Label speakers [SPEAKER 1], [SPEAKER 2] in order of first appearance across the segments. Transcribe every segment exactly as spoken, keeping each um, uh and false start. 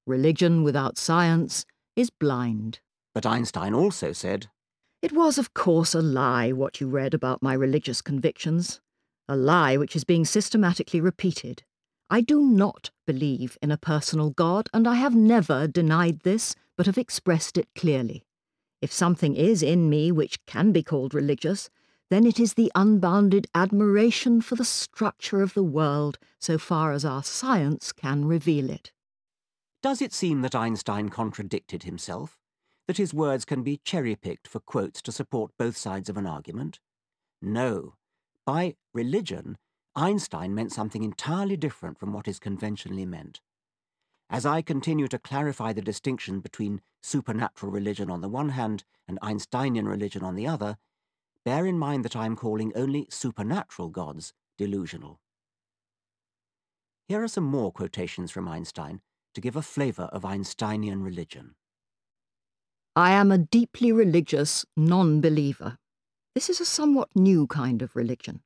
[SPEAKER 1] Religion without science is blind.
[SPEAKER 2] But Einstein also said,
[SPEAKER 1] It was, of course, a lie what you read about my religious convictions. A lie which is being systematically repeated. I do not believe in a personal God, and I have never denied this, but have expressed it clearly. If something is in me which can be called religious, then it is the unbounded admiration for the structure of the world so far as our science can reveal it.
[SPEAKER 2] Does it seem that Einstein contradicted himself? That his words can be cherry-picked for quotes to support both sides of an argument? No. By religion, Einstein meant something entirely different from what is conventionally meant. As I continue to clarify the distinction between supernatural religion on the one hand and Einsteinian religion on the other, bear in mind that I am calling only supernatural gods delusional. Here are some more quotations from Einstein to give a flavour of Einsteinian religion.
[SPEAKER 1] I am a deeply religious non-believer. This is a somewhat new kind of religion.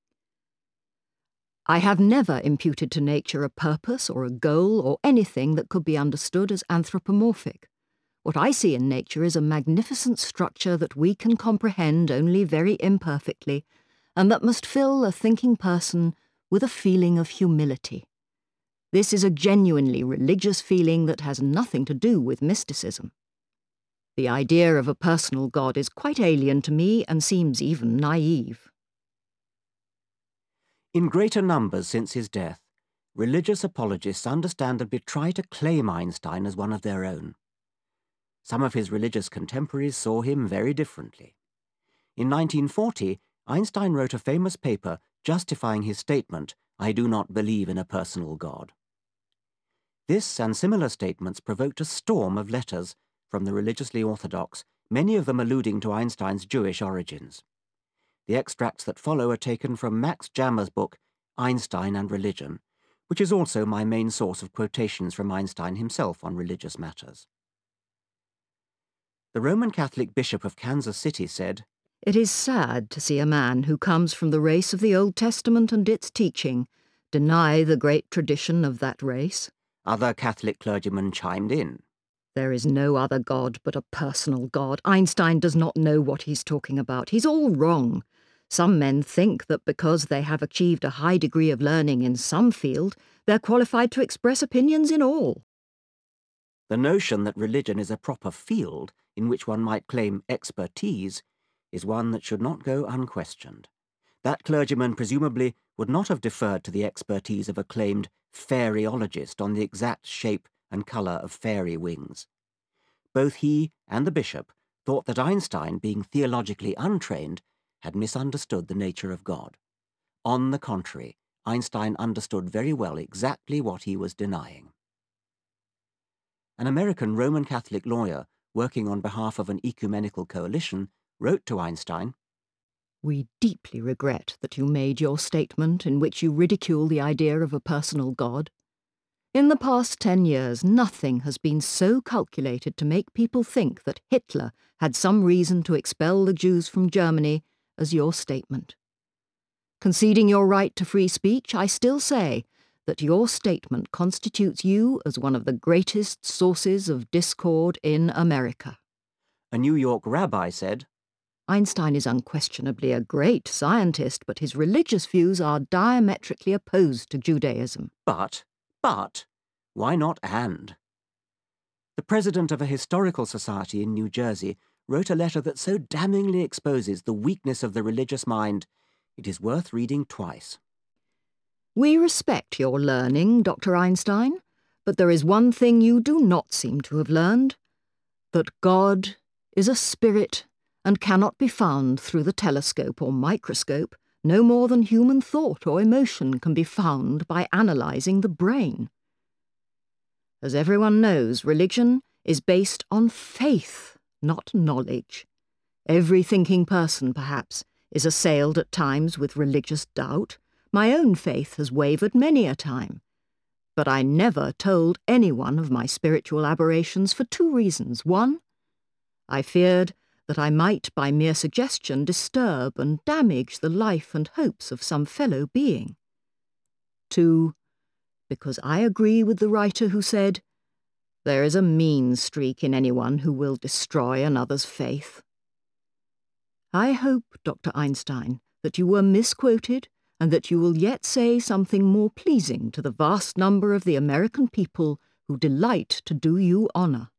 [SPEAKER 1] I have never imputed to nature a purpose or a goal or anything that could be understood as anthropomorphic. What I see in nature is a magnificent structure that we can comprehend only very imperfectly, and that must fill a thinking person with a feeling of humility. This is a genuinely religious feeling that has nothing to do with mysticism. The idea of a personal God is quite alien to me and seems even naive.
[SPEAKER 2] In greater numbers since his death, religious apologists understandably try to claim Einstein as one of their own. Some of his religious contemporaries saw him very differently. In nineteen forty, Einstein wrote a famous paper justifying his statement, "I do not believe in a personal God." This and similar statements provoked a storm of letters from the religiously orthodox, many of them alluding to Einstein's Jewish origins. The extracts that follow are taken from Max Jammer's book, Einstein and Religion, which is also my main source of quotations from Einstein himself on religious matters. The Roman Catholic Bishop of Kansas City said,
[SPEAKER 1] It is sad to see a man who comes from the race of the Old Testament and its teaching deny the great tradition of that race.
[SPEAKER 2] Other Catholic clergymen chimed in.
[SPEAKER 1] There is no other God but a personal God. Einstein does not know what he's talking about. He's all wrong. Some men think that because they have achieved a high degree of learning in some field, they're qualified to express opinions in all.
[SPEAKER 2] The notion that religion is a proper field in which one might claim expertise is one that should not go unquestioned. That clergyman presumably would not have deferred to the expertise of a claimed fairyologist on the exact shape and colour of fairy wings. Both he and the bishop thought that Einstein, being theologically untrained, had misunderstood the nature of God. On the contrary, Einstein understood very well exactly what he was denying. An American Roman Catholic lawyer working on behalf of an ecumenical coalition wrote to Einstein,
[SPEAKER 1] We deeply regret that you made your statement in which you ridicule the idea of a personal God. In the past ten years, nothing has been so calculated to make people think that Hitler had some reason to expel the Jews from Germany as your statement. Conceding your right to free speech, I still say that your statement constitutes you as one of the greatest sources of discord in America.
[SPEAKER 2] A New York rabbi said,
[SPEAKER 1] Einstein is unquestionably a great scientist, but his religious views are diametrically opposed to Judaism.
[SPEAKER 2] But, but, why not and? The president of a historical society in New Jersey wrote a letter that so damningly exposes the weakness of the religious mind, it is worth reading twice.
[SPEAKER 1] We respect your learning, Doctor Einstein, but there is one thing you do not seem to have learned, that God is a spirit and cannot be found through the telescope or microscope, no more than human thought or emotion can be found by analysing the brain. As everyone knows, religion is based on faith, not knowledge. Every thinking person, perhaps, is assailed at times with religious doubt. My own faith has wavered many a time. But I never told anyone of my spiritual aberrations for two reasons. One, I feared that I might by mere suggestion disturb and damage the life and hopes of some fellow being. Two, because I agree with the writer who said, There is a mean streak in anyone who will destroy another's faith. I hope, Doctor Einstein, that you were misquoted and that you will yet say something more pleasing to the vast number of the American people who delight to do you honour.